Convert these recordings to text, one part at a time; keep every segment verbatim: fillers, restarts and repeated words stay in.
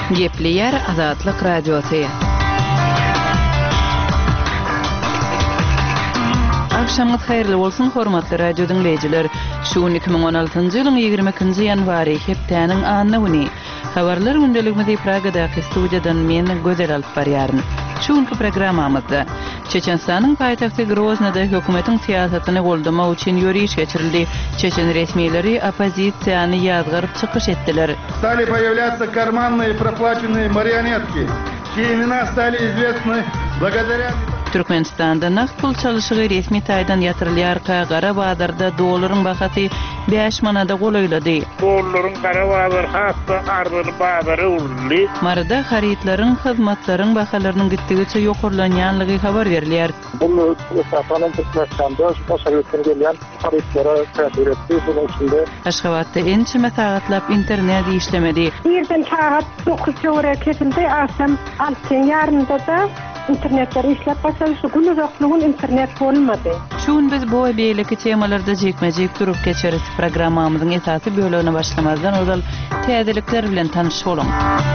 Gepli yer Azatlyk Radiosu. Akşamınız hayırlı bolsun hormatly radio dinleyijiler. Şu iki ming on altynjy ýylyň ýygrimi ikinji ýanwary hepdeniň anyny uny. Habarlar gündeliginde Pragada studiýadan men Gözel alyp barýaryn. Şuňky programmamyzda Çeçenistanyň paýtagty Groznada hökümetiň siýasatyny goldamak üçin ýöriş geçirildi. Çeçen resmiýetleri opozisiýany ýazgyryp çykyş etdiler. Стали появляться карманные проплаченные марионетки, чьи имена стали известны благодаря Türkmenistanda naqd pul çalyşygy resmi taýdan ýatyrylýar. Garabadarda dolaryň bahasy beş manada golaýlady. Dolaryň Garabadar hassa ardyny bazary urly. Marada haritlaryň, hyzmatlaryň bahalarynyň gitdigiçe ýokurlanýanlygy habar berilýär. Bunu sapalan Türkmenistanda başarypdyr gelýän haritlere täsir etdi. Bunun içinde Aşgabatda ençe mesagatlap internet işlemedi. Birden saat dokuz ýolara kesildi. Asam altı ýarynda da internetleri işlep başladı. Gün uzaklygyň internet bolmady. Şuň biz bu beýleki temalarda jekmejek durup geçeriz. Programmamyzyň esasy bölügine başlamazdan ozal täzelikler bilen tanyşyp bolun.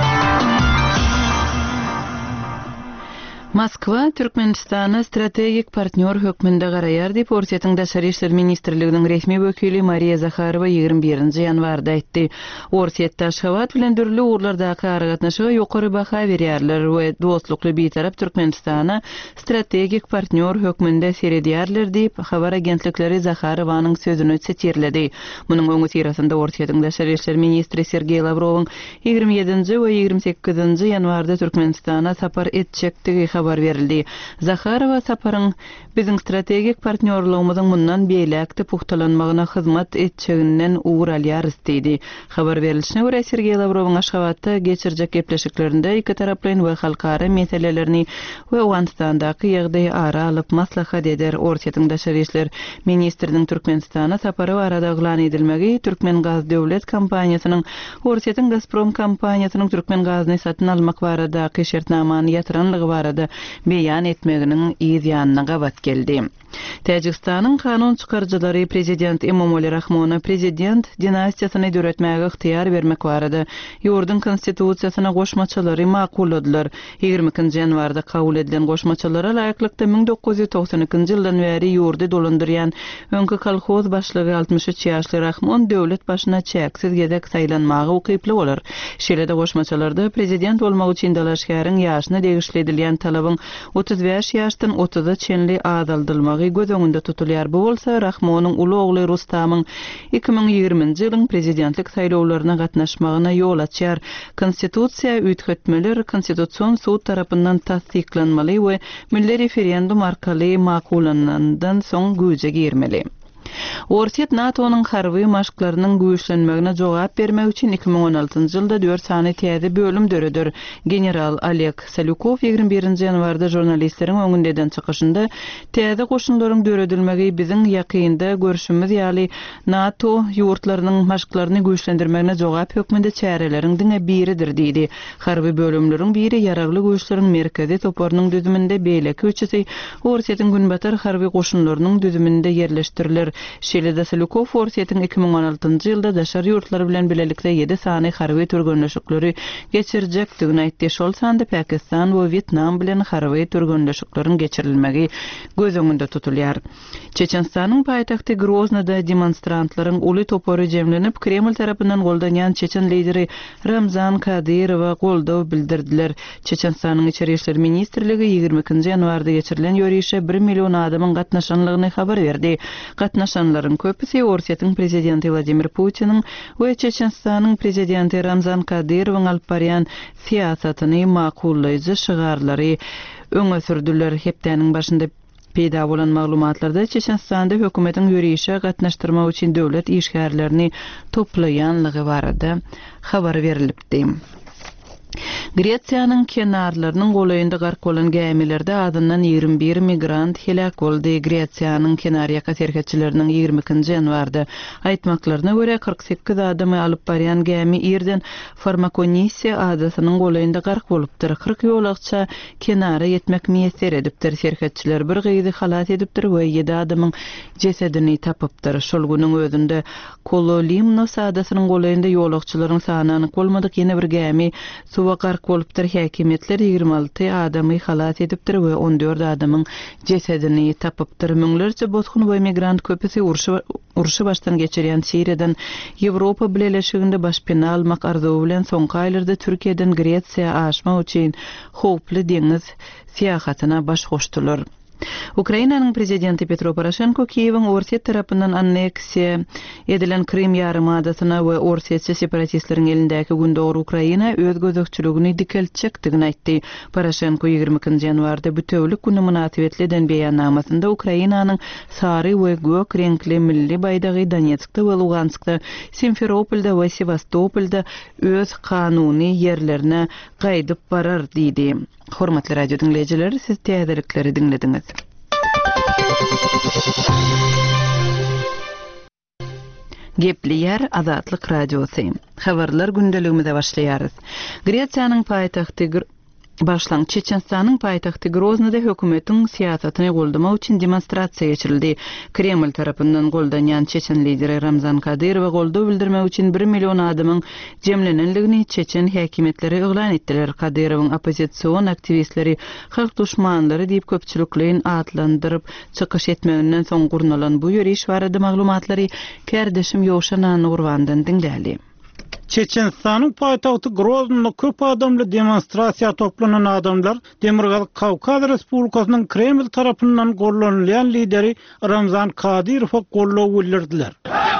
Moskwa Türkmenistana strategik partner hökmünde garaýar diýip Orsiýetiň Daşary işler ministrliginiň resmi wekili Mariya Zakharowa ýygrimi birinji ýanwarda aýtdy. Orsiýetde Aşgabat bilen dürli urlardaky aragatnaşyga ýokary baha berýärler we dostlukly bitarap Türkmenistana strategik partner hökmünde seredýärler diýip habar agentlikleri Zakharowanyň sözüni çetirledi. Munyň öňü tirasynda Orsiýetiň Daşary işler ministri Sergey Lavrowyň ýygrimi ýedinji we ýygrimi sekizinji ýanwarda Türkmenistana sapar etjekdigi habar verildi. Zakharowa saparyň biziň strategik partnerligimyzyň mundan beýlekde puhtalanmagyna hyzmat etçeginden ugur alýarys diýdi. Habar berilişine görä Sergey Lavrowyň Aşgabatda geçirjek gepleşiklerinde iki taraplyň we halkara meselelerini we Awganistandaky ýagdaýy ara alyp maslahat eder. Orsiýetiň Daşary işler ministriniň Türkmenistana sapary arada glan edilmegi Türkmen gaz döwlet kompaniýasynyň Orsiýetiň Gazprom kompaniýasynyň Türkmen gazyny satyn almak baradaky şertnamany ýatyranlygy barada beýan etmeginiň ýa-ýanyna gabat geldi. Täjikistanyň kanun çykarjylary prezident Emomali Rahmona prezident dinastiýasyny döretmäge yktyýar bermek barada ýurdun konstitusiýasyna goşmaçylary makulladylar. ýygrimi ikinji ýanwarda kabul edilen goşmaçylara laýyklykda ming dokuz ýüz toksan ikinji ýyldan bäri ýurdy dolandyrýan öňkü kolhoz başlygy altmış üç ýaşly Rahmon döwlet başyna çäksiz gezek saýlanmagy ukyply bolar. Şeýle-de goşmaçylarda prezident bolmak üçin dalaşgaryň ýaşyny degişledilýän talabyň otuz beş ýaşdan otuza çenli azaldylmagy göz öňünde tutulýar. Bu bolsa Rahmonyň uly ogly Rustamyň iki ming ýygrimiňji ýylyň prezidentlik saýlawlaryna gatnaşmagyna ýol açýar. Konstitusiýa üýtgetmeler konstitusiýon sud tarapyndan tasdiklanmaly we milli referendum arkaly makullanandan soň güýje girmeli. Orsiýet NATO'nyň harby maşklarynyň güýçlenmegine jogap bermek üçin iki ming on altynjy ýylda dört sany täze bölüm döredir. General Oleg Salyukov ýygrimi birinji ýanwarda jurnalistleriň öňündeden çykyşynda täze goşunlaryň döredilmegi biziň ýakynda görüşimiz ýaly NATO ýurtlarynyň maşklaryny güýçlendirmegine jogap hökmünde çäreleriň diňe biridir diýdi. Harby bölümleriň biri ýaragly güýçleriň merkezi toparynyň düzüminde beýleki üçüsi Orsiýetiň günbatar harby goşunlarynyň düzüminde yerleşdirilir. Şeýle-de Salyukov Orsiýetiň iki ming on altynjy ýylda daşary ýurtlary bilen bilelikde ýedi sany harby türgenleşikleri geçirjekdigini aýtdy. Şol sanda Pakistan we Vietnam bilen harby türgenleşikleriň geçirilmegi göz öňünde tutulýar. Çeçenistanyň paýtagty Groznada demonstrantlaryň uly topary jemlenip Kreml tarapyndan goldanýan Çeçen lideri Ramzan Kadyrowa goldaw bildirdiler. Çeçenistanyň içeri işler ministrligi ýygrimi ikinji ýanwarda geçirilen ýörüşe bir million adamyň gatnaşanlygyny habar berdi. Gatnaşanlaryň köpüsi Orsiýetiň prezidenti Vladimir Putiniň we Çeçenistanyň prezidenti Ramzan Kadyrowyň alyp barýan siýasatyny makullaýjy şygarlary öňe sürdüler. Hepdeniň başynda peýda bolan maglumatlarda Çeçenistanda hökümetiň ýörüşe gatnaşdyrmak üçin döwlet işgärlerini toplaýanlygy barada habar berilipdi. Gretsiýanyň kenarlarynyň golaýynda gark bolan gemilerde adyndan ýigirme bir migrant helak boldy. Gretsiýanyň kenar ýaka serhetçileriniň ýigirme ikinji ýanwarda aýtmaklaryna görä kırk sekiz adamy alyp barýan gemi ýerden Farmakonisiýa adasynyň golaýynda gark bolupdyr. kırk ýolagça kenara ýetmek meýesser edipdir. Serhetçiler bir gyzy halat edipdir we ýedi adamyň jesedini tapypdyr. Şol güniň özünde Kololimnos adasynyň golaýynda ýolagçylaryň sany anyk bolmadyk ýene bir gemi suwa gark bolupdyr. Häkimetler ýigirme alty adamy halat edipdir we on dört adamyň jesedini tapypdyr. Müňlerce bozgun we migrant köpüsi uruşy başdan geçirýän Siriýadan Ýewropa bileşiginde başpena almak arzuwy bilen soňky aýlarda Türkiýeden Gretsiýa aşmak üçin howply deňiz syýahatyna baş goşdular. Ukrainanyň prezidenti Petro Poroshenko Kiýewiň Orset tarapyndan anneksiýa edilen Krim ýarymadasyna we Orsetçi separatistleriň elindäki gündogry Ukraina öz gözekçiligini dikeltjekdigini aýtdy. Poroshenko ýigirme ikinji ýanwarda bütewlik güni münasibetli eden beýannamasynda Ukrainanyň sary we gök renkli milli baýdagy Donetskda we Luganskda, Simferopolda we Sevastopolda öz kanuny ýerlerine gaýdyp barar diýdi. Hormatly radio dinleyijiler, siz täzelikleri dinlediňiz. Gepli ýer Azatlyk radiosu. Habarlar gündeligimizde başlaýarys. Gretsiýanyň paýtagty Başlang Çeçenistanyň paýtagty Groznyda hökümetiň siýasatyny goldamak üçin demonstrasiýa geçirildi. Kreml tarapyndan goldanýan Çeçen lideri Ramzan Kadyrow goldaw bildirmek üçin bir million adamyň jemlenenligini Çeçen häkimetleri eglan etdiler. Kadyrowyň opozisiýon aktivistleri halk düşmanlary diýip köpçüliklerin atlandyryp çykyş etmeginden soň gurnalan bu ýöriş barada maglumatlary Kerdeşim Ýowşan Urwandan dinläli. Çeçenistanyň paýtagty Groznyda köp adamly demonstrasiýa toplanan adamlar Demirgal Kawkaz Respublikasynyň Kreml tarapyndan gollanylýan lideri Ramzan Kadyrowa gollaw bildirdiler.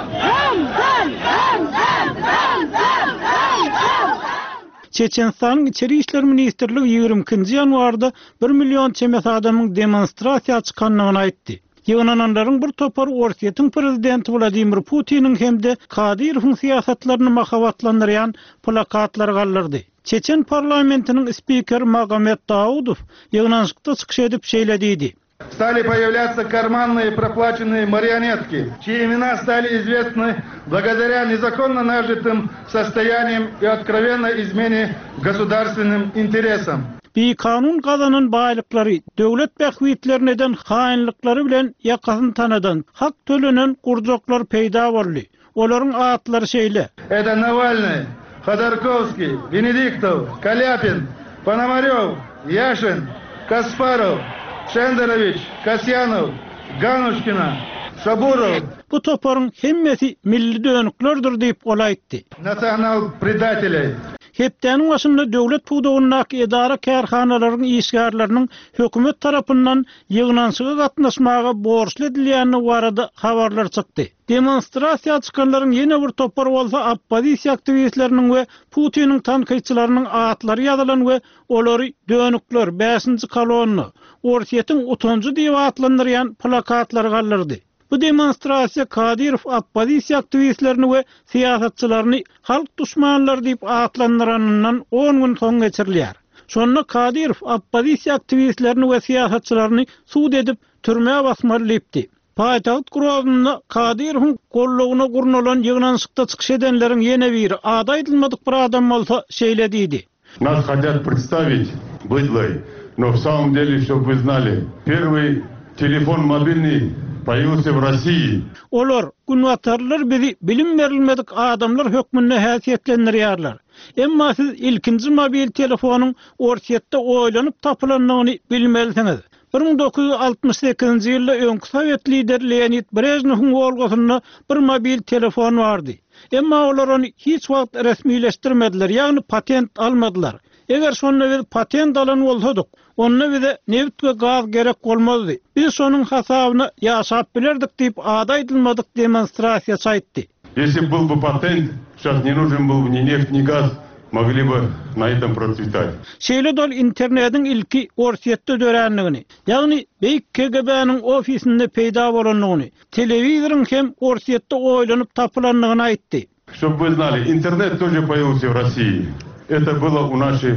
Çeçenistanyň Içeri işler ministrligi ýigirme ikinji ýanwarda bir million çemes adamyň demonstrasiýa çykanlygyny aýtdy. Ýygynananlaryň bir topar Orsetýanyň prezidenti Vladimir Putiniň hemde Kadyrowyň syýasatlaryny mahabatlandyrýan plakatlar gallyrdy. Çeçen parlamentiniň spikeri Magomed Daudow ýygnançykda çykyş edip şeýlediydi. Стали появляться карманные проплаченные марионетки, чьи имена стали известны благодаря незаконно нажитым состояниям и откровенной измене государственным интересам. Bir kanun kazanan baýlyklary, döwlet bähwitlerini eden haýynlyklary bilen ýakasyny tanadan, hak tölenen gurjoklar peýda boldy. Olaryň atlary şeýle: Это Навальный, Ходорковский, Венедиктов, Каляпин, Пономарёв, Яшин, Каспаров, Шендерович, Касьянов, Ганушкина, Шабуров. Bu toparyň hemmesi milli dönüklerdir diýip golaýtdy. Nasional предатели. Hepdäniň başynda döwlet puwdagynyň edara kärhanalaryň işgärleriniň hökümet tarapyndan ýygnançyga gatnaşmaga borçly edilýäni barada habarlar çykdy. Demonstrasiýa çykanlaryň ýene bir topar bolsa oppozisiýa aktivistleriniň we Putiniň tankyçylarynyň atlary ýazylan we olary dönükler beşinji kolonny Orsetýanyň utanjy diýip atlandyrýan plakatlar gallyrdy. Bu demonstrasiýa Kadyrow oppozisiýa aktivistlerini we siýasatçylaryny halk düşmanlary diýip atlandyranynyň on gün soň geçirilýär. Şonda Kadyrow oppozisiýa aktivistlerini we siýasatçylaryny suud edip türmäge basmalypdy. Paýtagat Groznyda Kadyrowyň gollawyna gurnalan ýygnançykda çykyş edenleriň ýene biri ada aýdylmadyk bir adam bolsa şeýlediydi. Нас хотят представить быдлой, но в самом деле, чтобы вы знали, первый телефон мобильный появился в России. Olar günwatarlar bizi bilim berilmedik adamlar hökmünde häsiýetlendirýärler. Emma siz ilkinji mobil telefonyň Orsetde oýlanyp tapylanyny bilmelisiňiz. bir ming dokuz yüz altmış sekizinji ýylda öňkü Sowet lideri Leonid Brejnewň bolgosunda bir mobil telefon bardy. Emma olar ony hiç wagt resmileşdirmediler, ýagny patent almadylar. Eger şonu biz patent alan bolsadyk, onda bize neft we gaz gerek bolmazdy. Biz şonuň hasabyna ýaşap bilerdik diýip ada aýdylmadyk demonstrasiýa çaýtdy. Если был бы патент, сейчас не нужен был бы ни нефть, ни газ, могли бы на этом процветать. Şeýle dol internetiň ilki Orsetde dörenligini, ýagny beýik K G B'niň ofisinde peýda bolanlygyny, telewizoryň hem Orsetde oýlanyp tapylanlygyny aýtdy. Чтобы вы знали, интернет тоже появился в России. Это было у наших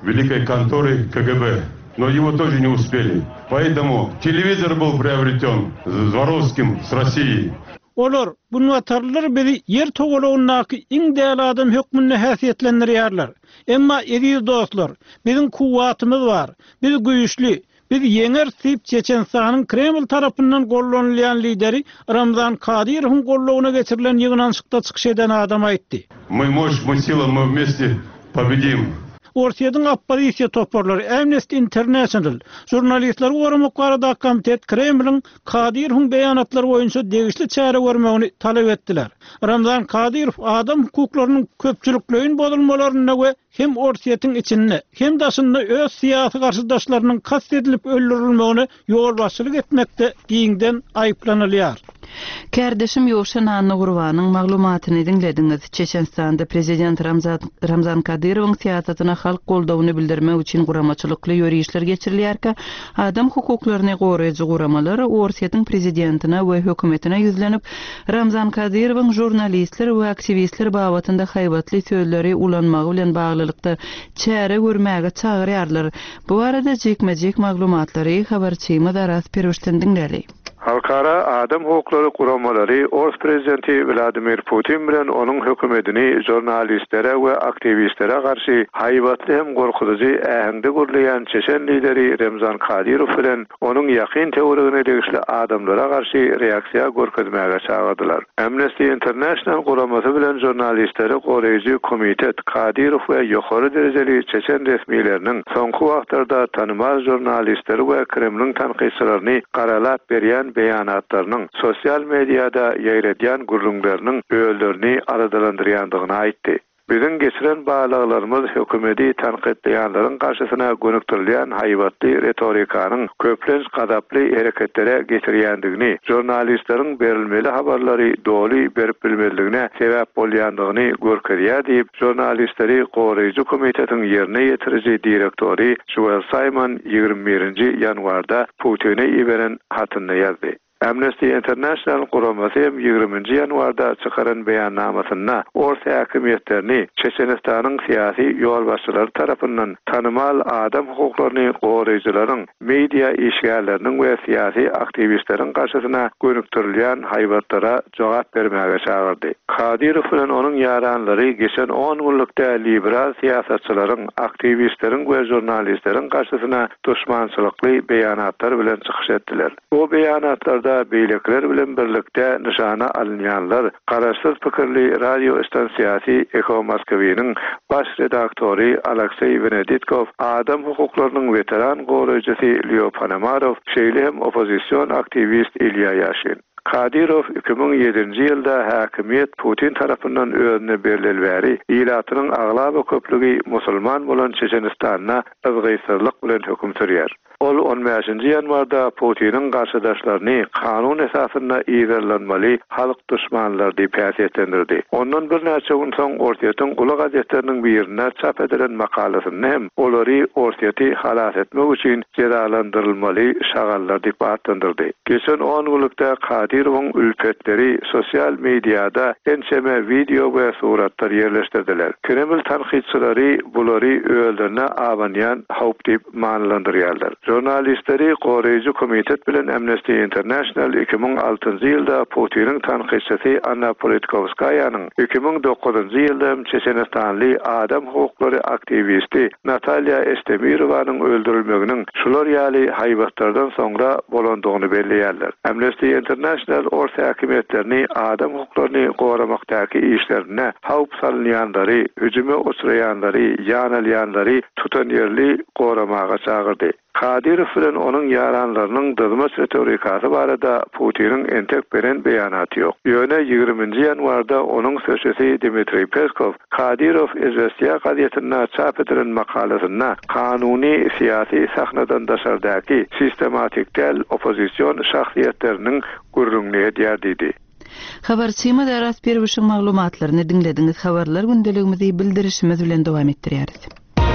великой конторы ка гэ бэ. Но его тоже не успели. Поэтому телевизор был приобретен Зворовским с Россией. Olar bunu atarlar biri yer toğuluğunaki in değerli adam hükmünü häsiýetlendirýärler. Emma eri dostlar, bizim kuwatymyz var, biz güýçli, biz yeňer sip Çeçenistanyň Kreml tarapyndan gollanýan lideri Ramzan Kadyrowyň gollawuna geçirilen ýygnançykda çykyş eden adam aýtdy. Мы мощь, мы сила, мы вместе победим. Orsiýadyň opposisiýa toparlary, Amnesty International, jurnalistler goramak barada komitet Kremliň Kadyrowyň beýanatlary boýunça degişli çäre görmegini talap etdiler. Ramzan Kadyrow adam hukuklarynyň köpçülikleýin bozulmalaryna we hem orsiýatyň içinde, hem daşynda öz syýasy garşydaşlarynyň kastedilip öldürilmegine ýol başçylyk etmekde giňden aýplanylýar. Kardeşim Yoşan Anna Gurwanyň maglumatyny dinlediňiz. Çeçenistanda prezident Ramzan Ramzan Kadyrowyň syýasatyna halk goldawyny bildirmek üçin guramaçylykly ýörüşler geçirilýärkä, adam hukuklaryny goraýjy guramalar Orsiýatyň prezidentine we hökümetine ýüzlenip, Ramzan Kadyrowyň jurnalistler we aktivistler babatynda haýbatly sözleri ulanmagy bilen baglylykda çäre görmäge çagyrýarlar. Bu arada jekmejek maglumatlary habarçymyz Aras Perwişden dinläli. Halkara adam hukuklary guramalary Ors prezidenti Vladimir Putin bilen onuň hökümetini jurnalistlere we aktivistlere garşy haýbatly hem gorkutujy ähengde gurlayan Çeçen lideri Ramzan Kadyrow bilen onuň ýakyn teoriýasyna degişli adamlara garşy reaksiýa görkezmäge çağırdylar. Amnesty International guramasy bilen jurnalistleri goraýjy komitet Kadyrow we ýokary derejeli Çeçen resmiýetleriniň soňky wagtlarda tanymal jurnalistleri we Kremliň tanqidçilerini garalap berýän beýanatlarynyň sosial mediada ýaýradýan gurrunlarynyň öýlerini aradalandyrýandygyny aýtdy. Bizim geçiren bağlaglarymyz hökümeti tanqidleýänleriň garşysyna gönükdirilýän haýbatly retorikanyň köplenç gadaply hereketlere geçirýändigini, jurnalistleriň berilmeli habarlary doly berip bilmeliligine sebäp bolýandygyny görkezýär diýip, jurnalistleri goraýjy komitetiň ýerine ýetiriji direktori Joel Simon ýygrimi birinji ýanwarda Putin'e ýiberen hatyny ýazdy. Amnesty International guramasy ýygrimiňji ýanwarda çykaran beýannamasyna Orsiýa häkimetlerini Çeçenistanyň syýasy ýolbaşçylary tarapyndan tanymal adam hukuklaryny goraýjylaryň, media işgärleriniň we syýasy aktivistleriň garşysyna gönükdirilýän haýbatlara jogap bermäge çağırdy. Kadyrow bilen onuň ýaranlary geçen on günlükde liberal syýasatçylaryň, aktivistleriň we jurnalistleriň garşysyna düşmançylykly beýanatlar bilen çykyş etdiler. Bu beýanatlarda beýlekler bilen birlikde nişana alınýanlar, garaşsyz pikirli radio stansiýasy Eko Moskwynyň baş redaktory Aleksey Veneditkov, adam hukuklarynyň veteran goraýjysy Leo Panamarov, şeýle hem opozisiýon aktivist Ilya Yashin. Kadyrow iki bin ýedinji ýylda häkimiýet Putin tarapyndan özüne berilýän ilatynyň aglaba köplügi musulman bolan Çeçenistanyna ızgysyrlyk bilen höküm sürýär. Ol on beşinji ýanwarda Putiniň garşydaşlaryny kanun esasyna ýerlenmeli halk düşmanlary diýip häsiýetlendirdi. Ondan bir näçe gün soň Orsiýatyň uly gazetleriniň birine çap edilen makalasyny hem olary Orsiýaty halas etmek üçin jeralandyrylmaly şagallar diýip atlandyrdy. Geçen on günlükde Kadyrowyň ülpetleri sosial mediada ençeme video we suratlar ýerleşdirdiler. Kreml tanqidçilary bulary öldürne abanýan howp diýip manlandyrýarlar. Jurnalistleri goraýjy komitet bilen Amnesty International iki bin altynjy ýylda Putiniň tanqidçisi Anna Politkovskaýanyň iki bin dokuzunjy ýylda Çeçenistanly adam hukuklary aktivisti Natalya Estemirowanyň öldürilmeginiň şular ýaly haýbatlardan soňra bolandygyny belleýärler. Amnesty International Orsiýa häkimetlerini adam hukuklaryny goramakdaky işlerine howp salynýanlary, hüjüme uçraýanlary, ýanalýanlary tutan ýerli goramaga çağırdy. Kadyrow bilen onuň ýaranlarynyň dızma retorikasy barada Putiniň entek beren beýanaty ýok. Ýöne ýygrimiňji ýanwarda onuň sözçisi Dmitri Peskov Kadyrow Izvestiya gazetyna çap edilen makalasyna kanuny syýasy sahnadan daşardaky sistematik del opozisiýon şahsiýetleriniň gurrunlygy diýär diýdi. Habarçymyz Aras Perwişiň maglumatlaryny dinlediňiz. Habarlar gündeligimizi bildirişimiz bilen dowam etdirýäris.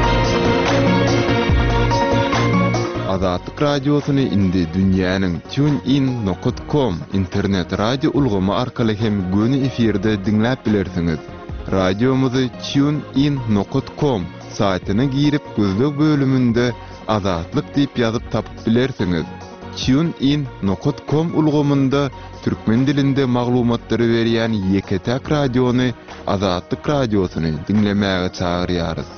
Azatlyk radiosyny indi dünýäniň TuneIn nokta com internet radio ulgamy arkaly hem göni efirde dinläp bilersiňiz. Radiomuzy TuneIn nokta com saytyna girip gözlük bölümünde azatlyk diýip ýazyp tapyp bilersiňiz. tune in nokta com ulgamynda türkmen dilinde maglumatlary berýän Ýeketäk radiony Azatlyk radiosyny dinlemäge çagyrýarys.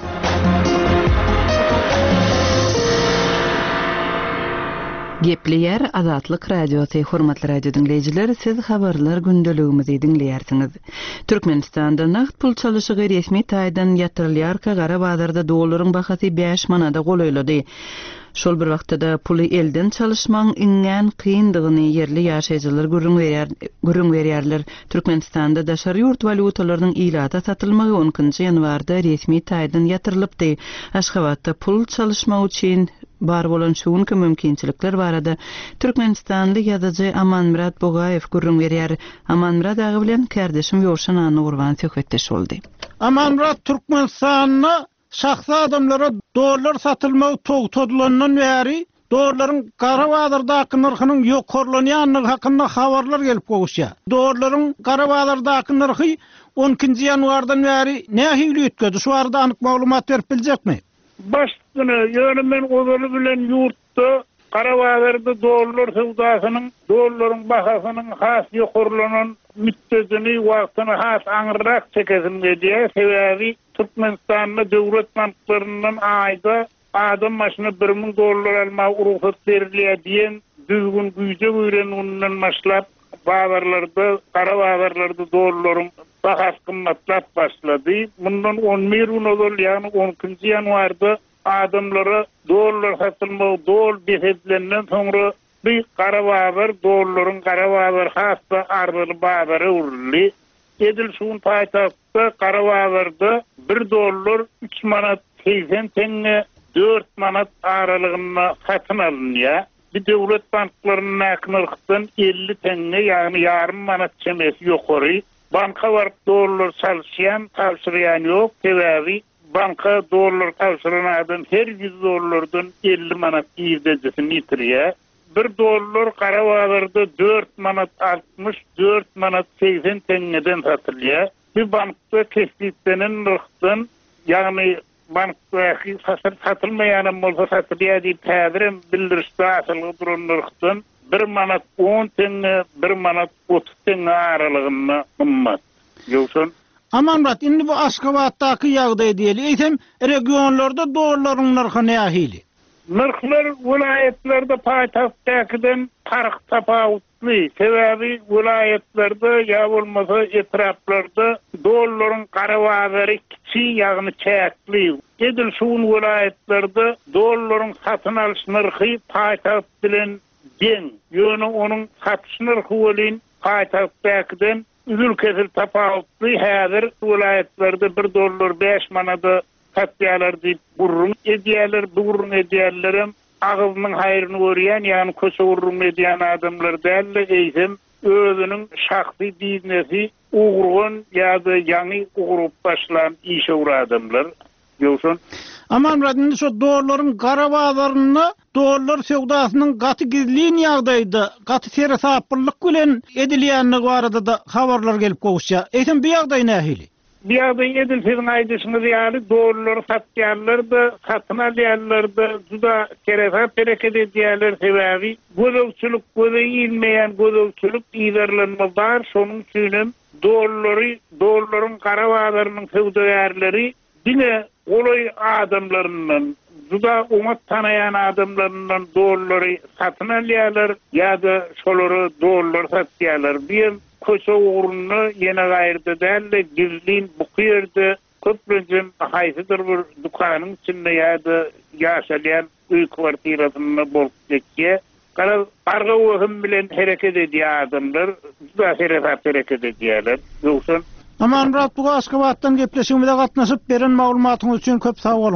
Gepleyer Azatlyk radiosy, hormatly radio dinleyijiler, siz habarlar gündeligimizi dinleýärsiňiz. Türkmenistanda nagt pul çalyşygy resmi taýdan ýatyrylýarka gara bazarda dollaryň bahasy beş manada golaýlady. Şol bir wagtda puly elden çalışmaň iňen kyndygyny yerli ýaşaýjylar görüň berýär, görüň berýärler. Türkmenistanda daşary ýurt walutalarynyň ilata satylmagy onunçy ýanwarda resmi taýdan ýatyrylypdy. Aşgabatda pul çalışmak üçin bar bolan şuňky mümkinçilikler barada Türkmenistanly ýazyjy Amanmurad Bogaýew görüň berýär. Amanmurad agy bilen kardeşim Ýowşan Any Urban söhbetdeş boldy. Amanmurad Türkmenistanyna şahsy adamlara dollar satylmagy togtadylanyň bäri dollaryň gara bazardaky narhynyň ýokarlanýanyny hakynda habarlar gelip gowuşýar. Dollaryň gara bazardaky narhy on ikinji ýanwardan bäri nähili ötgedi? Şu arada anyk maglumat berip biljekmi? Başdyny ýöne men ozaly bilen ýurtda gara bazarda dollar sowdasynyň, dollaryň bahasynyň has ýokarlanan müddetini wagtyny has aňyrak çekesim diýär. Sebäbi Türkmenistan'da devlet banklarından ayda adam başına bir min dolar alma ruhsat verilýär diýen düzgün güýje öýrenýänden başlap bazarlarda, kara bazarlarda dollaryň bahasy kymmatlap başlady. Bundan on bir gün ozal, ýagny on ikinji ýanwarda adamlara dollar satylmagy dol behetlenden soňra bir kara bazar dollaryň kara bazar hassa arzyly bazary urly. Edil şuň paýtagtda kara bazarda bir dollar üç manat seksen tenge dört manat aralygynda satyn alynýar. Bir devlet banklarynyň naknyrykdan elli tenge ýagny yarım manat çemesi ýokary. Banka barıp dollar salşýan, tapşyrýan ýok. Sebäbi banka dollar tapşyran adam her yüz dollardan elli manat ýerdejesini ýitirýär. Bir dollar kara bazarda dört manat altmış, dört manat seksen tengeden satılýar. Bir bankda kesditlenen nırkdan, yani bankda satılmayan bolsa satılýar diýip täzirem bildirişde asylgy duran nırkdan bir manat on tenge, bir manat otuz tenge aralygynda kymmat. Ýoksa Amanmurad, indi bu Aşgabatdaky ýagdaý diýeli, eýsem regionlarda dollaryň narhy nähili? Nırklar vilayetlerde paytahtdakydan fark tapawutly. Sebäbi vilayetlerde ýa bolmasa etraplarda dollaryň kara bazary kiçi ýagny çäkli. Edil şuň vilayetlerde dollaryň satyn alyş narhy paytaht bilen deň. Ýöne onuň satyş narhy bolan paytahtdakydan ülkesil tapawutly. Häzir vilayetlerde bir dollar beş manada satýarlar diýip gurrun edýärler, gurrun edýärlerim agyzynyň haýryny görýän, ýani köse gurrun edýän adamlar däl, eýsem özüniň şahsy biznesi ugurgun ýa-da ýani ugurup başlan işe uradymlar. Ýoksa Amanmurad, indi şu dollaryň gara bazaryna dollar sowdasynyň gaty gizliň ýagdaýda, gaty serhesaplyk bilen edilýänligi barada da habarlar gelip gowuşýar. Eýsem bu ýagdaý nähili? Bir ýagdaý edilýän aýdyşyňyz ýaly dollar satýarlar da, satyn alýarlar da, juda kerefat bereket edýärler. Sebäbi gözegçilik, gözeýilmeýän gözegçilik ýerlenme bar. Şonuň üçin dollary, dollaryň kara bazarynyň sowdagärleri dine olay adamlarından, juda umat tanayan adamlarından dollary satyn alýarlar ýa-da şolary dollar satýarlar. Bir köşe uğrunu yine gayrda däl, gizlin bu ýerde köplenjem haýsydyr bir dukanyň içinde ýa-da ýaşalýan uy kwartirasyna bolup gekýär. Kara arga wagym bilen hereket edýär adamlar, juda hereket hereket edýärler. Ýoksa Amanmurad, bu Aşgabatdan gepleşigimizde gatnaşyp beren maglumatyňyz üçin köp sag bolun.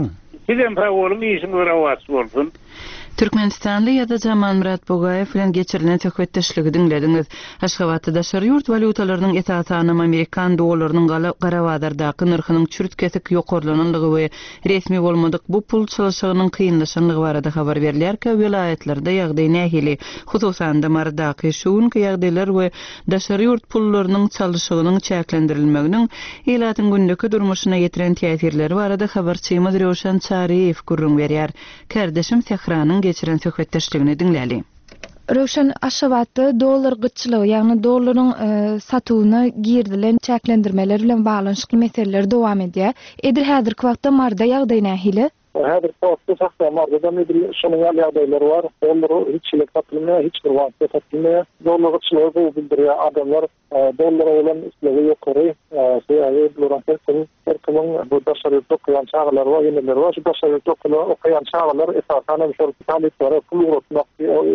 Sizem faolun işin örawat bolsun. Türkmenistanly ýa-da Jamal Murat Bogayew bilen geçirilen söhbetdeşligi dinlediňiz. Aşgabatda daşary ýurt valutalarynyň etatanyň Amerikan dollarynyň Garawadardaky nyrkynyň çürt kesik ýokarlananlygy we resmi bolmadyk bu pul çalyşygynyň kynlaşanlygy barada habar berilýär-ki, vilayatlerde ýagdaý nähili, hususan da mardaky şuňky ýagdaýlar we daşary ýurt pullarynyň çalyşygynyň çäklendirilmeginiň elatyň gündäki durmuşyna getiren täsirleri barada habarçymyz Röşen Çariýew gurrun berýär. Kardeşim Sehranyň geçiren söhbetdeşligini dinläli. Röşen Aşgabatda dollar gyçylygy, ýagny dollaryň e, satywyna girdilen çäklendirmeler bilen baglanyşyk meseleler dowam edýär. Edir häzirki wagtda marda ýagdaý nähili? Häzir toqty sakda marda medil şonuň ýagdaýlary bar. Dollar hiçlik satylmaya, hiç bir wagtda satylmaya. Dollar gyçylygy bu bildirýär. Adamlar dollar bilen üstüne ýokary, şeýle blurantyn Erkemin bu daşary tokuyan çağlar var, yeniler var. Şu daşary tokuyan okuyan çağlar esasen şol taliplere pul uğratmak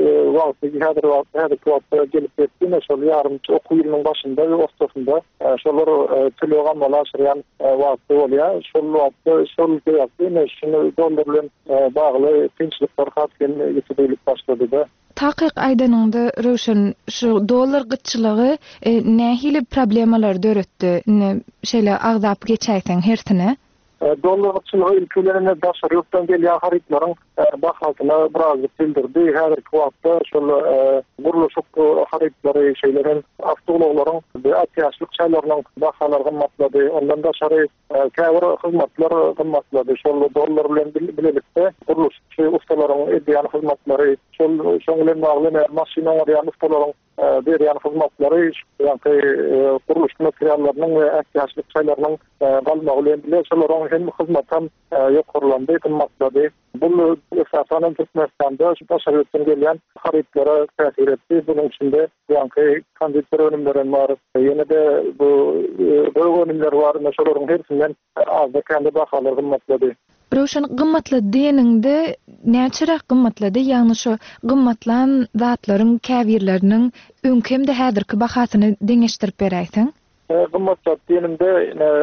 wagty häzir wagt häzir wagtda gelip etdiňe şol ýarymçy okuylynyň başynda we ortasynda şolar telegram bolaşýan wagty bolýar. Şol wagtda şol ýagdaýny şunu dollar bilen bagly tinçlikler hatken ýetirilip başlady. Taqiq aydanynda Röşen şu dollar gyçylygy e, nähili problemalar döretdi? Şeýle agzap geçäýsen hertine. Dollar gyçylygy ülkelerine daşary ýurtdan gelýän harytlaryň bahasyna biraz bildirdi. Häzirki wagtda şol guruluşyk harytlary şeýlerin awtologlaryň we atýaşlyk çaýlarynyň bahalary gymmatlady. Ondan daşary käbir hyzmatlar gymmatlady. Şol dollar bilen bilelikde guruluşyk ustalaryň edýän hyzmatlary, şol şoň bilen bagly maşinalar ýa-ni ustalaryň berýän hyzmatlary, ýa-ni guruluş materiallarynyň we atýaşlyk çaýlarynyň galmagy bilen bile şolaryň hem hyzmatdan ýokarlandy, gymmatlady. Bu esasen Türkmenistanda daşary ýurtdan gelýän harytlara täsir etdi. Bunyň içinde ýa-ni kandidler önümleri var. Ýene-de bu önümler var. Şolaryň hersinden azda kendi bahalary gymmatlady. Röşen gymmatlady diýeninde näçerak gymmatlady? Ýagny şu gymmatlan zatlaryň käbirleriniň öňkemde häzirki bahasyny deňeşdirip beräýsiň? Gymmatlady diýeninde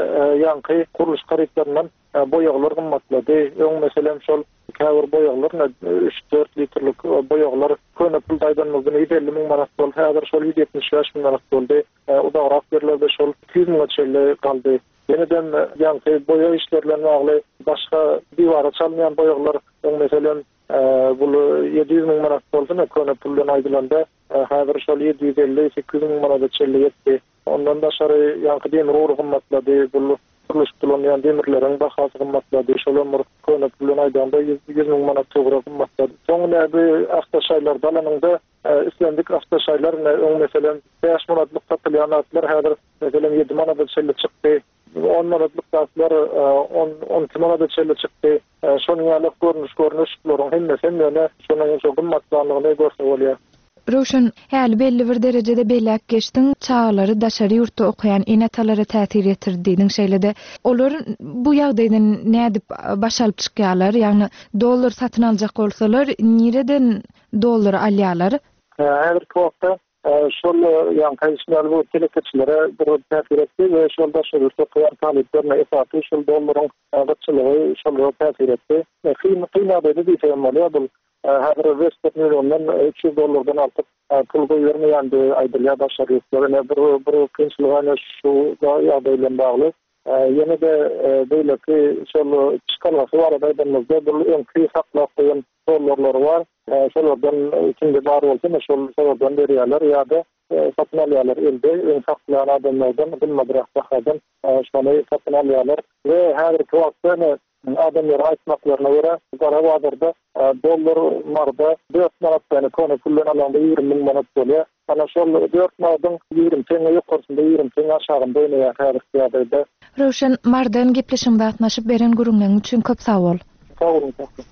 ýa-ni guruluş harytlarynyň boýaglar gymmatlady. Öň meselem şol käbir boýaglar üç dört litrlik boýaglar köne pul daýdanmazdan elli miň manat boldy. Häzir şol yetmiş beş miň manat boldy. Udarak berlerde şol iki yüz miň çelle galdy. Yeniden ýa-ni boýa işlerlerine bagly başga diwara çalmayan boýaglar, meselem bu yedi yüz miň manat boldy, köne puldan aýdylanda häzir şol yedi yüz elli sekiz yüz miň manat çelle ýetdi. Ondan daşary ýa-ni demir uğur gymmatlady, bu kuluştulan demirlerin bahasy gymmatlady. Şolar köne puldan aýdylanda yüz miň manat togry gymmatlady. Soňra bu awtoşaýlar dalanynda islendik awtoşaýlar öň meselem beş manatlyk satylýan atlar häzir meselem yedi manat çelle çykdy. on manatlyk taslar on on manat çelle çykdy. Şonuň ýaly görnüş görnüşleriň hemmesi ýene şonuň şu gymmatlanlygyny gösterýär. Röşen häli belli bir derejede belläk geçdiň, çağlary daşary ýurtda okuyan enatalara täsir etirdiň şeýlede. Olar bu ýagdaýdan nädip başalyp çykýarlar? Ýagny dollar satyn aljak bolsalar, nireden dollar alýarlar? Häzirki wagtda şol ýa-ni kaýsynlar bu telekeçilere bir täsir etdi we şol daşary ýurtda okuyan taliplerine esasy şol dollaryň gyçylygy şol täsir etdi. Kıymaty diýsem bolýar, bu häzir Western Union'dan üç yüz dollardan artyk pul goýbermeýändi aýdylýar daşary ýurtlaryna. Bir bir kynçylygyna şu ýagdaýlan bagly. Ýene-de beýleki şol çykalmasy bar aýdymyzda bir öňki saklap goýan dollarlar bar. Şolardan içinde bar bolsa, şol şolardan berýärler ýa-da satyn alýarlar elde. Öň saklanan adamlardan bilmedirak bahadan şonu satyn alýarlar we häzirki wagtda adamlar aýtmaklaryna görä Garawadarda dollar marda dört manatdan köne pullan alanda ýygrimi miň manat bolýar. Ana şol dört manatdan ýygrimi teňe ýokarysynda ýygrimi teňe aşagynda oýnaýar häzirki ýagdaýda. Röşen mardan gepleşimde atnaşyp beren gurulmaň üçin köp sag bol. Sag bolun.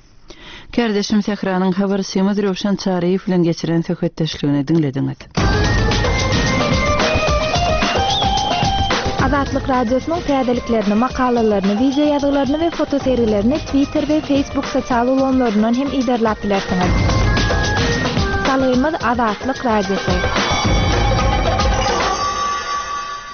Kardeşim Sehranyň habarçymyz Röşen Çariýew bilen geçiren söhbetdeşligini dinlediňiz. Azatlyk radiosynyň täzeliklerini, makalalaryny, video ýazgylaryny we foto seriýlerini Twitter we Facebook sosial ulanlaryndan hem iderläp bilersiňiz. Salaýymyz Azatlyk radiosu.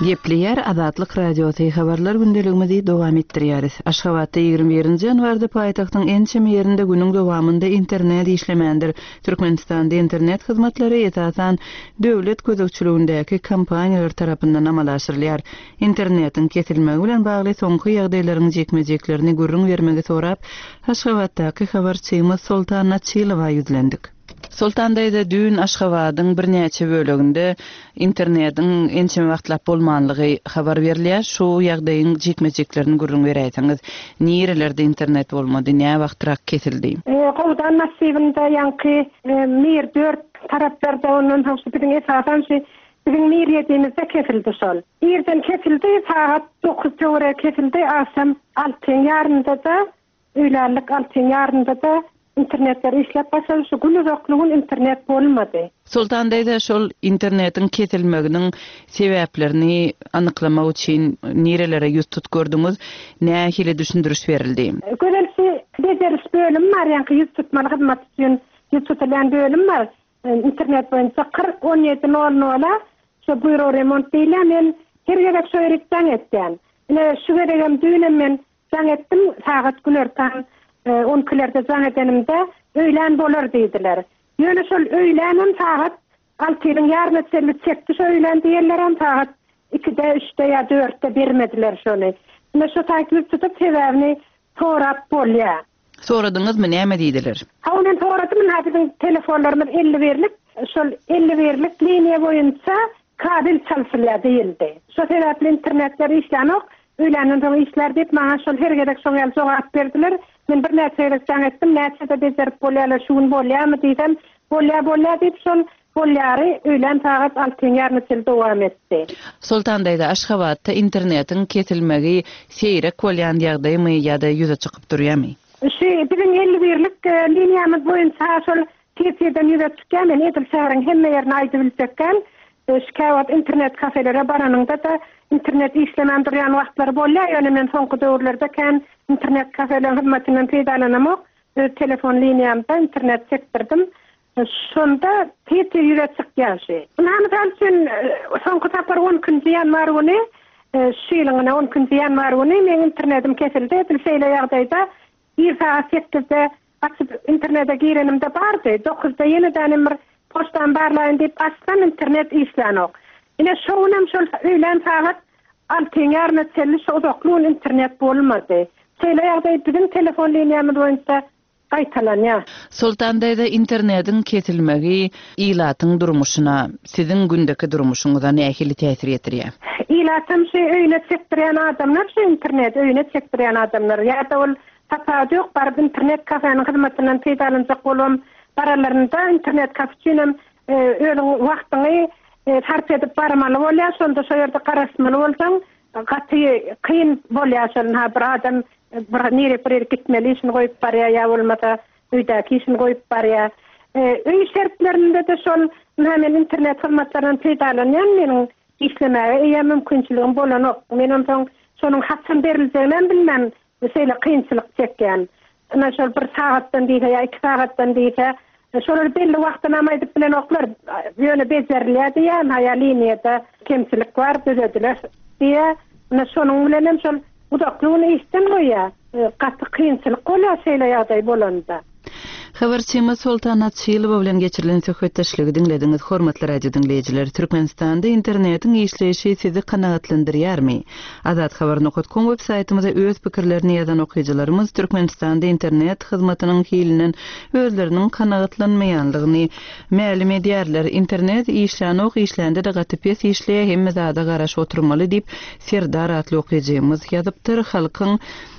Gepleyer Azatlyk Radiosu habarlar gündeligimizi dowam etdirýäris. Aşgabatda ýygrimi birinji ýanwarda paýtagtyň ençem ýerinde günüň dowamında internet işlemendir. Türkmenistanda internet hyzmatlary esasan döwlet gözegçiligindäki kompaniýalar tarapyndan amalaşdyrylýar. Internetiň kesilmegi bilen bagly soňky ýagdaýlaryň jekmejeklerini gürrüň bermegi sorap, Aşgabatdaky habarçymyz Sultan Naçylowa ýüzlendik. Sultandaýda dün Aşgabatyň birnäçe bölегinde internetiň ençe wagtlap bolmanlygy habar berilýär. Şu ýagdaýyň jekmejeklerini gürrüň berýärsiňiz. Nirelerde internet bolmady, näme wagtrak kesildi? Gowdan nasibinde ýanky mir dört taraplarda onuň howsy bilen esasan şu bizim mir ýetimizde kesildi şol. Ýerden kesildi, saat dokuz töwre kesildi, asam alty ýarynda da, öýlenlik alty ýarynda da internetler işlep başladı. Şu günü zokluğun internet bolmadı. Sultandaýda şol internetiň kesilmeginiň sebäplerini anyklamak üçin nerelere ýüz tutgurdyňyz, nähili düşündürüş berildi? Gözelsi beceriş bölüm var, ýa-ni ýüz tutmaly hyzmat üçin ýüz tutulan bölüm var. İnternet boýunça kırk on ýedi nol nola şu büro remont diýlen men her gerek şu erekden etdim. Ine şu geregem düýnem men jaň etdim sagat gülerden on kilerde jaň edenimde öýlen bolar diýdiler. Ýöne şol öýlenin sagat altyň ýarmy çelli çekdi şo öýlen diýerler, sagat ikide üçde ýa dörtde bermediler şonu. Ine şu taýyp tutup sebäbini sorap bolýar. Soradyňyzmy, näme diýdiler? Ha, men soradym, häzir telefonlarymyz elli berlik, şol elli berlik liniýa boýunça kabel çalsylýar diýildi. Şo sebäpli internetler işlenok, öýlenin işler diýip maňa şol her gerek şoňal jogap berdiler. Men bir näçe gerek jaň etdim, näçe de bejerip bolýarlar, şuň bolýarmy diýdim. Bolýar bolýar diýip şol bolýary öýlen sagat alty ýarmy çel dowam etdi. Sultandaýda Aşgabatda internetiň kesilmegi seýrek bolýan ýagdaýmy ýa-da ýüze çykyp durýarmy? Şu bizim elli birlik liniýamyz boýunça şol Türkiýeden ýüze çykýan, men edil şäheriň hemme ýerini aýdyp bilsekän, şikayat internet kafelere baranynda da internet işlemen durýan wagtlar bolýar. Ýöne men soňky döwürlerde kän internet kafeleriň hyzmatynyň peýdalanmak, telefon liniýamda internet çekdirdim. Şonda tete ýüze çykýaşy. Näme üçin soňky tapar on günji ýanwar güni, şu ýylyň on günji ýanwar güni men internetim kesildi. Şeýle ýagdaýda bir saat sekizde açıp internete girenimde bardy. dokuzda ýeniden bir poçtan barlaýyn diýip açsam internet işlenok. Ine şoňam şol öýlen saat alty ýarmy çelli şu uzaklyň internet bolmady. Şeýle ýagdaýda bizim telefon liniýamyz boýunça gaýtalanýar. Sultandaýda internetiň kesilmegi ilatyň durmuşyna, siziň gündeki durmuşyňyza nähili täsir etdirýär? Ilatym şu öýüne çekdirýän adamlar, şu internet öýüne çekdirýän adamlar, ýa-da ol tapady ýok, bar internet kafenin hyzmatynyň peýdalanjak bolum, baralarynda internet kafeçinem öýüň wagtyny sarf edip barmaly bolýar, şonda şo ýerde garaşmaly bolsaň, gaty kyn bolýar, şol ha bir adam bir nere bir gitmeli, işini goýup barýar, ýa bolmasa öýdäki işini goýup barýar. Öý şertlerinde de şol hemen internet hyzmatlarynyň peýdalanýan meniň işlemege eýe mümkinçiligim bolanok. Men ondan şonuň haçan beriljeginden bilmem, şeýle kynçylyk çekýän. Ana şol bir sagatdan diýse, ýa iki sagatdan diýse, şol belli wagtdan amaýdyp bilen oklar ýöne bejerilýär diýen, haýa liniýada kemçilik bar, düzediler diýe. Ana şonuň bilen hem şol uzaklygyny işden goýýar, gaty kynçylyk bolýar şeýle ýagdaý bolanda. Habarçymyz Sultan Naçylowa bilen geçirilen söhbetdeşligi dinlediňiz. Hormatly radio dinleýijiler, Türkmenistanda internetiň işleýişi sizi kanagatlandyrýarmy? Azat habar nokta com web saýtymyza öz pikirlerini ýazan okuýjylarymyz Türkmenistanda internet hyzmatynyň hilinen özleriniň kanagatlanmaýanlygyny ma'lum edýärler. Internet işlenok işlende de gaty pes işleýär, hemme zada garaş oturmaly diýip Serdar adly okuýjymyz ýazypdyr. Halkyň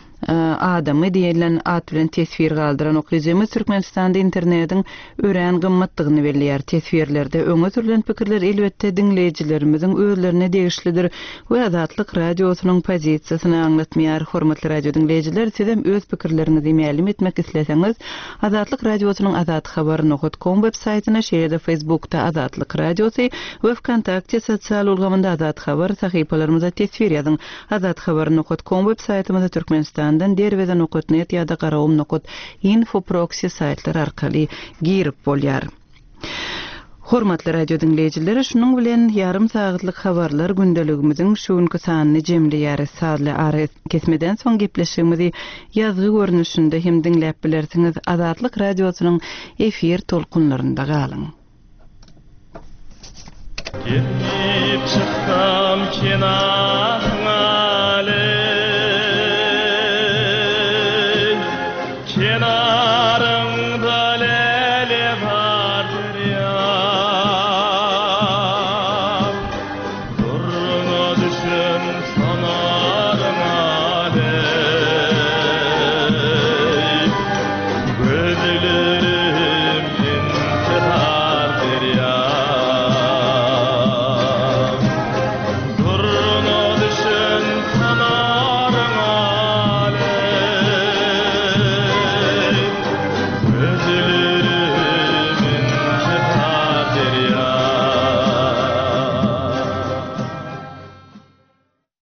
adamy diýilen at bilen tesvir galdyran okuýjymyz Türkmenistanda internetiň ören gymmatlygyny belliýär. Tesvirlerde öňe sürülen pikirler elbetde dinleýijilerimiziň özlerine degişlidir we Azatlyk radiosynyň pozisiýasyny aňlatmaýar. Hormatly radio dinleýijiler, sizem öz pikirlerinizi ma'lum etmek isleseňiz, Azatlyk radiosynyň azat habar nokta com web saýtyna, şeýle Facebookda Azatlyk radiosy we Wkontakte sosial ulgamynda Azat habar sahypalarymyza tesvir ýazyň. Azat habar nokta com web saýtymyza Türkmenistan Andan derweden nokot net ýa-da garawum nokot info proxy saýtlar arkaly girip bolýar. Hormatly radio dinleyijileri, şunun bilen yarım saatlyk habarlar gündeligimiziň şuňky sanyny jemleýär. Saatly ara kesmeden soň gepleşigimizi ýazgy görnüşinde hem dinläp bilersiňiz. Azatlyk radiosynyň efir tolkunlarynda galyň. Gidip çıktım kenar